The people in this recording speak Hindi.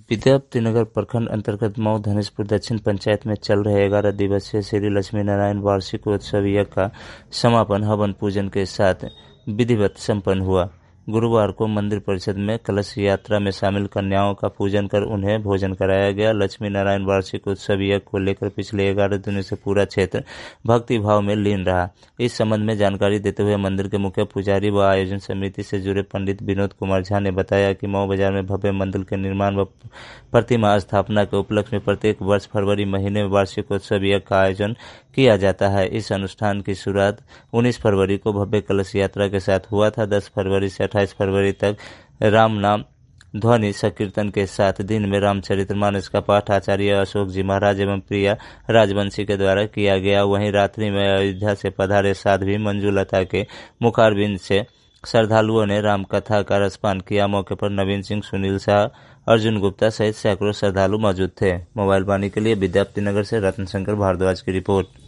विद्यापतिनगर प्रखंड अंतर्गत मऊ धनेशपुर दक्षिण पंचायत में चल रहे 11 दिवसीय श्री लक्ष्मी नारायण वार्षिक उत्सव यज्ञ का समापन हवन पूजन के साथ विधिवत संपन्न हुआ। गुरुवार को मंदिर परिषद में कलश यात्रा में शामिल कन्याओं का पूजन कर उन्हें भोजन कराया गया। लक्ष्मी नारायण वार्षिक उत्सव यज्ञ को लेकर पिछले 11 दिनों से पूरा क्षेत्र भक्ति भाव में लीन रहा। इस संबंध में जानकारी देते हुए मंदिर के मुख्य पुजारी व आयोजन समिति से जुड़े पंडित विनोद कुमार झा ने बताया कि मऊ बाजार में भव्य मंदिर के निर्माण व प्रतिमा स्थापना के उपलक्ष्य में प्रत्येक वर्ष फरवरी महीने में वार्षिकोत्सव यज्ञ का आयोजन किया जाता है। इस अनुष्ठान की शुरुआत 19 फरवरी को भव्य कलश यात्रा के साथ हुआ था। 10 फरवरी से 28 फरवरी तक राम नाम ध्वनि संकीर्तन के साथ दिन में रामचरितमानस का पाठ आचार्य अशोक जी महाराज एवं प्रिया राजवंशी के द्वारा किया गया। वहीं रात्रि में अयोध्या से पधारे साध्वी मंजुलता के मुखारबिंद से श्रद्धालुओं ने राम कथा का रसपान किया। मौके पर नवीन सिंह, सुनील शाह, अर्जुन गुप्ता सहित सैकड़ों श्रद्धालु मौजूद थे। मोबाइल वाणी के लिए विद्यापतिनगर से रत्न शंकर भारद्वाज की रिपोर्ट।